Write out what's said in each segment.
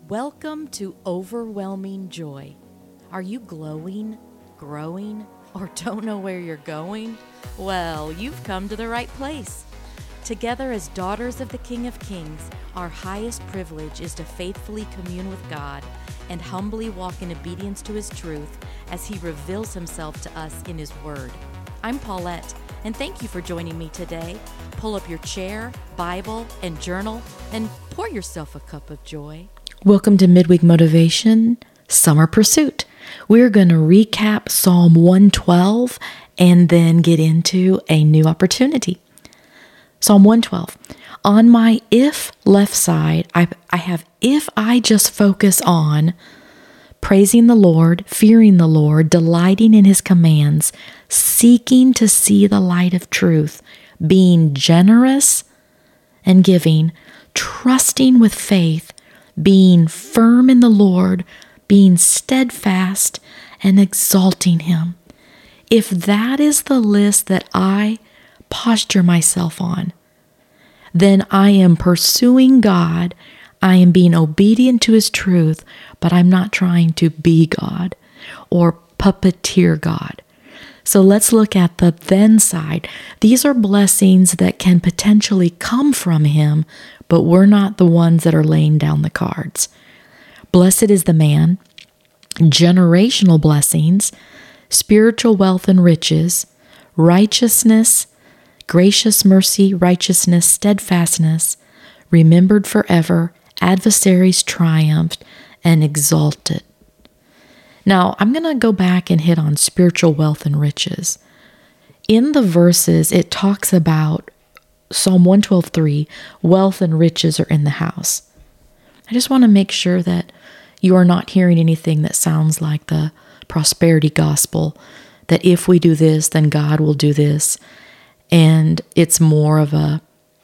Welcome to Overwhelming Joy. Are you glowing, growing, or don't know where you're going? Well, you've come to the right place. Together as daughters of the King of Kings, our highest privilege is to faithfully commune with God and humbly walk in obedience to His truth as He reveals Himself to us in His Word. I'm Paulette, and thank you for joining me today. Pull up your chair, Bible, and journal, and pour yourself a cup of joy. Welcome to Midweek Motivation, Summer Pursuit. We're going to recap Psalm 112 and then get into a new opportunity. Psalm 112. On my if left side, I have if I just focus on praising the Lord, fearing the Lord, delighting in His commands, seeking to see the light of truth, being generous and giving, trusting with faith, being firm in the Lord, being steadfast, and exalting Him. If that is the list that I posture myself on, then I am pursuing God. I am being obedient to His truth, but I'm not trying to be God or puppeteer God. So let's look at the then side. These are blessings that can potentially come from Him, but we're not the ones that are laying down the cards. Blessed is the man, generational blessings, spiritual wealth and riches, righteousness, gracious mercy, righteousness, steadfastness, remembered forever, adversaries triumphed, and exalted. Now, I'm going to go back and hit on spiritual wealth and riches. In the verses, it talks about Psalm 112:3, wealth and riches are in the house. I just want to make sure that you are not hearing anything that sounds like the prosperity gospel, that if we do this, then God will do this. And it's more of a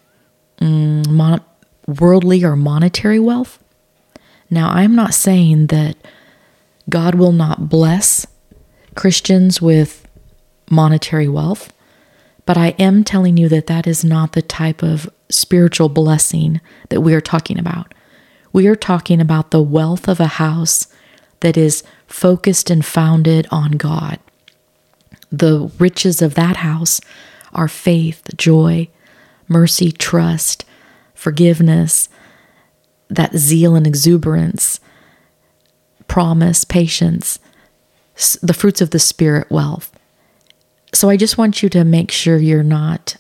worldly or monetary wealth. Now, I'm not saying that God will not bless Christians with monetary wealth, but I am telling you that that is not the type of spiritual blessing that we are talking about. We are talking about the wealth of a house that is focused and founded on God. The riches of that house are faith, joy, mercy, trust, forgiveness, that zeal and exuberance, promise, patience, the fruits of the Spirit wealth. So I just want you to make sure you're not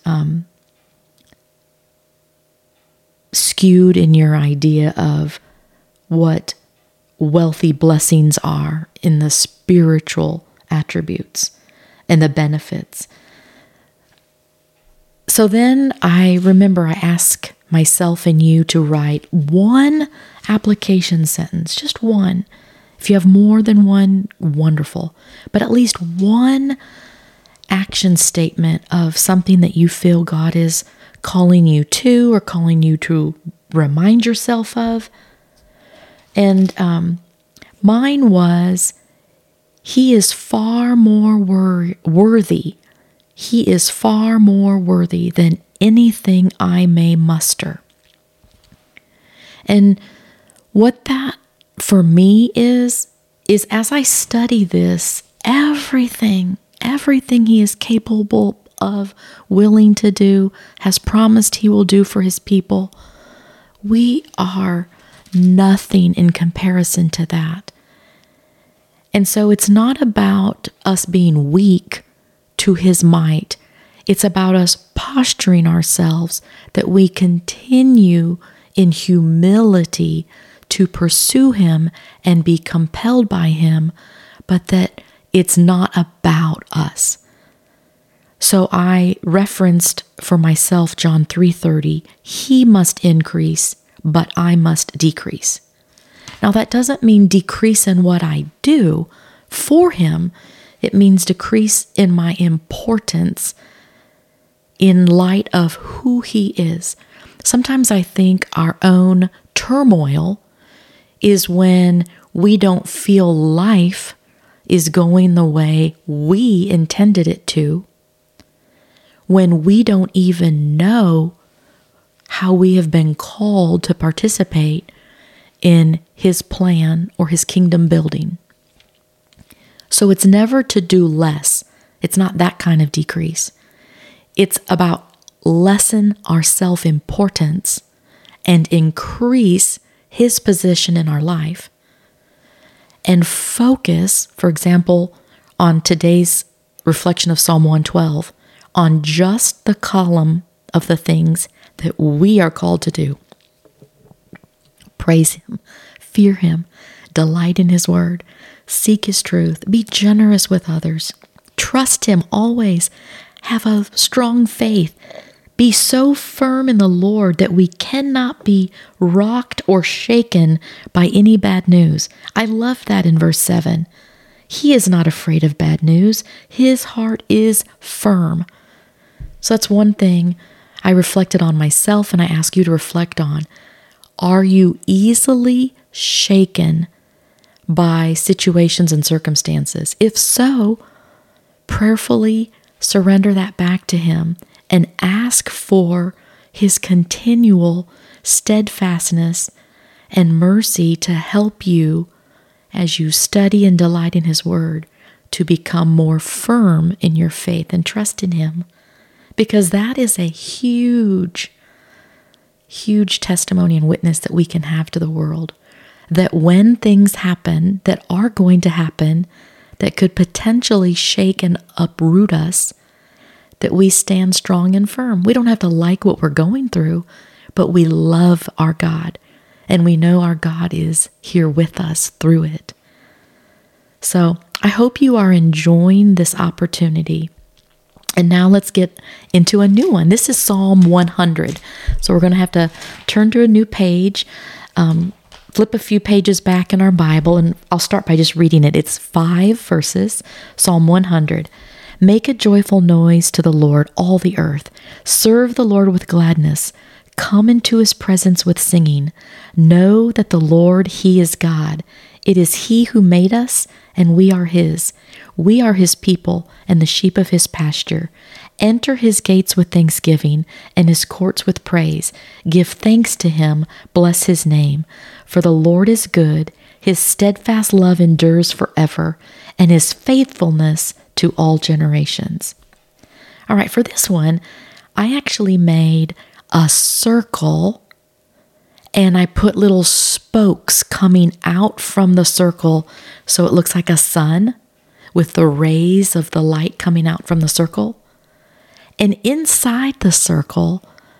skewed in your idea of what wealthy blessings are in the spiritual attributes and the benefits. So then I remember I asked myself and you to write one application sentence, just one. If you have more than one, wonderful. But at least one action statement of something that you feel God is calling you to or calling you to remind yourself of. And mine was, He is far more worthy. He is far more worthy than anything I may muster. And what that for me is as I study this, everything He is capable of, willing to do, has promised He will do for His people, we are nothing in comparison to that. And so it's not about us being weak to His might. It's about us posturing ourselves that we continue in humility to pursue Him and be compelled by Him, but that it's not about us. So I referenced for myself John 3:30, He must increase, but I must decrease. Now that doesn't mean decrease in what I do for Him. It means decrease in my importance in light of who He is. Sometimes I think our own turmoil is when we don't feel life is going the way we intended it to, when we don't even know how we have been called to participate in his plan or his kingdom building. So it's never to do less. It's not that kind of decrease. It's about lessen our self-importance and increase his position in our life. And focus, for example, on today's reflection of Psalm 112, on just the column of the things that we are called to do. Praise him, fear him, delight in his word, seek his truth, be generous with others, trust him always, have a strong faith, be so firm in the Lord that we cannot be rocked or shaken by any bad news. I love that in verse 7. He is not afraid of bad news. His heart is firm. So that's one thing I reflected on myself, and I ask you to reflect on. Are you easily shaken by situations and circumstances? If so, prayerfully surrender that back to him and ask for his continual steadfastness and mercy to help you as you study and delight in his word to become more firm in your faith and trust in him. Because that is a huge testimony and witness that we can have to the world. That when things happen that are going to happen, that could potentially shake and uproot us, that we stand strong and firm. We don't have to like what we're going through, but we love our God, and we know our God is here with us through it. So I hope you are enjoying this opportunity. And now let's get into a new one. This is Psalm 100. So we're going to have to turn to a new page, flip a few pages back in our Bible, and I'll start by just reading it. It's 5 verses, Psalm 100. Make a joyful noise to the Lord, all the earth. Serve the Lord with gladness. Come into his presence with singing. Know that the Lord, he is God. It is he who made us, and we are his. We are his people and the sheep of his pasture. Enter his gates with thanksgiving and his courts with praise. Give thanks to him, bless his name. For the Lord is good, his steadfast love endures forever, and his faithfulness to all generations. All right, for this one, I actually made a circle and I put little spokes coming out from the circle so it looks like a sun with the rays of the light coming out from the circle. And inside the circle,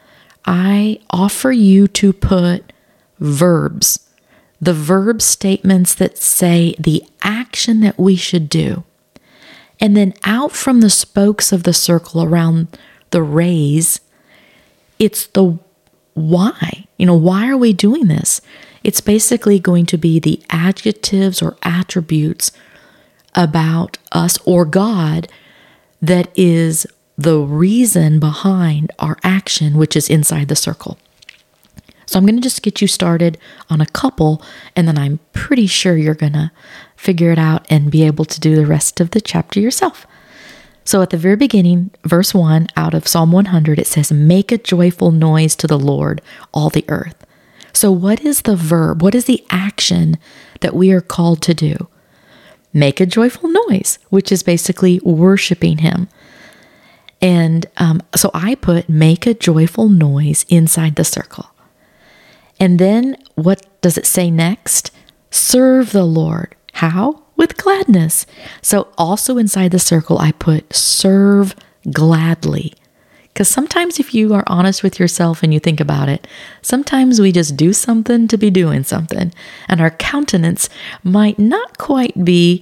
I offer you to put verbs, the verb statements that say the action that we should do. And then out from the spokes of the circle around the rays, it's the why. Why are we doing this? It's basically going to be the adjectives or attributes about us or God that is the reason behind our action, which is inside the circle. So I'm going to just get you started on a couple, and then I'm pretty sure you're going to figure it out and be able to do the rest of the chapter yourself. So at the very beginning, verse 1 out of Psalm 100, it says, make a joyful noise to the Lord, all the earth. So what is the verb? What is the action that we are called to do? Make a joyful noise, which is basically worshiping him. And so I put make a joyful noise inside the circle. And then what does it say next? Serve the Lord. How? With gladness. So also inside the circle, I put serve gladly. Because sometimes if you are honest with yourself and you think about it, sometimes we just do something to be doing something, and our countenance might not quite be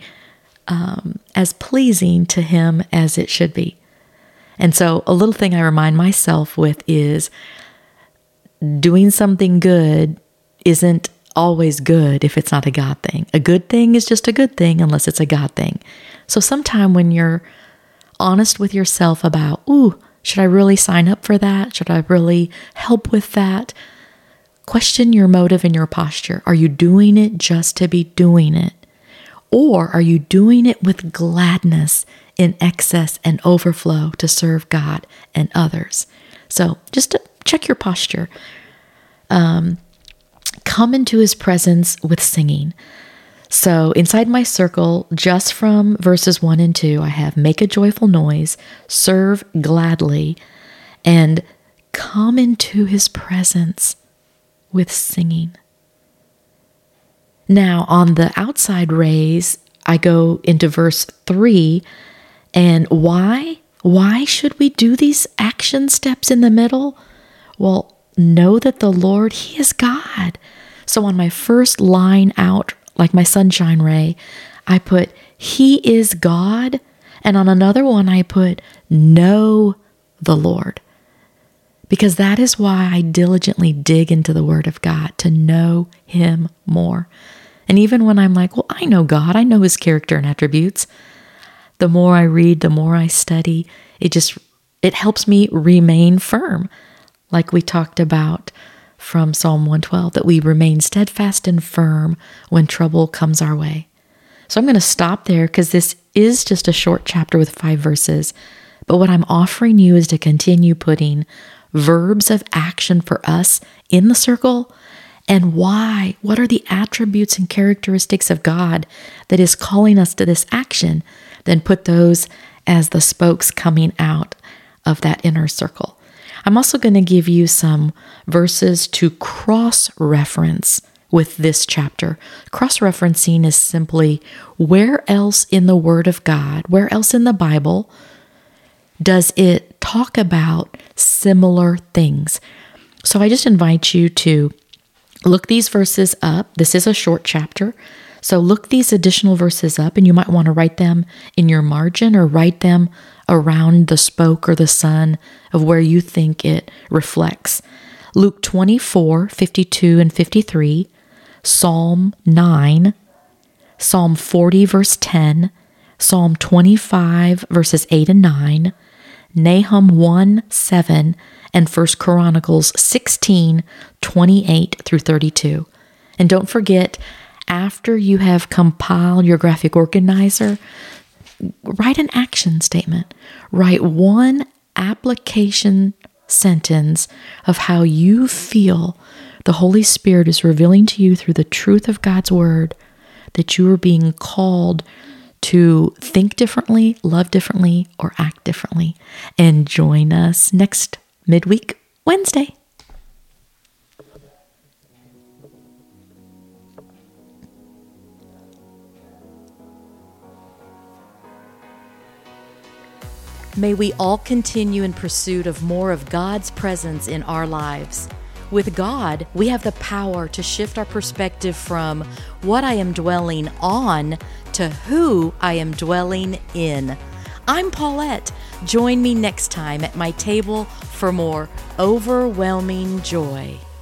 as pleasing to him as it should be. And so a little thing I remind myself with is doing something good isn't always good if it's not a God thing. A good thing is just a good thing unless it's a God thing. So sometime when you're honest with yourself about, should I really sign up for that? Should I really help with that? Question your motive and your posture. Are you doing it just to be doing it? Or are you doing it with gladness in excess and overflow to serve God and others? So just to check your posture. Come come into his presence with singing. So inside my circle, just from verses 1 and 2, I have make a joyful noise, serve gladly, and come into his presence with singing. Now, on the outside rays, I go into verse 3, and why? Why should we do these action steps in the middle? Well, know that the Lord, he is God. So on my first line out, like my sunshine ray, I put, he is God. And on another one, I put, know the Lord. Because that is why I diligently dig into the Word of God, to know him more. And even when I'm like, well, I know God, I know his character and attributes, the more I read, the more I study, it helps me remain firm. Like we talked about from Psalm 112, that we remain steadfast and firm when trouble comes our way. So I'm going to stop there because this is just a short chapter with 5 verses. But what I'm offering you is to continue putting verbs of action for us in the circle. And why? What are the attributes and characteristics of God that is calling us to this action? Then put those as the spokes coming out of that inner circle. I'm also going to give you some verses to cross-reference with this chapter. Cross-referencing is simply where else in the Word of God, where else in the Bible does it talk about similar things? So I just invite you to look these verses up. This is a short chapter. So look these additional verses up, and you might want to write them in your margin or write them around the spoke or the sun of where you think it reflects. Luke 24, 52 and 53, Psalm 9, Psalm 40, verse 10, Psalm 25, verses 8 and 9, Nahum 1, 7, and 1 Chronicles 16, 28 through 32. And don't forget, after you have compiled your graphic organizer, write an action statement. Write one application sentence of how you feel the Holy Spirit is revealing to you through the truth of God's Word that you are being called to think differently, love differently, or act differently. And join us next midweek Wednesday. May we all continue in pursuit of more of God's presence in our lives. With God, we have the power to shift our perspective from what I am dwelling on to who I am dwelling in. I'm Paulette. Join me next time at my table for more overwhelming joy.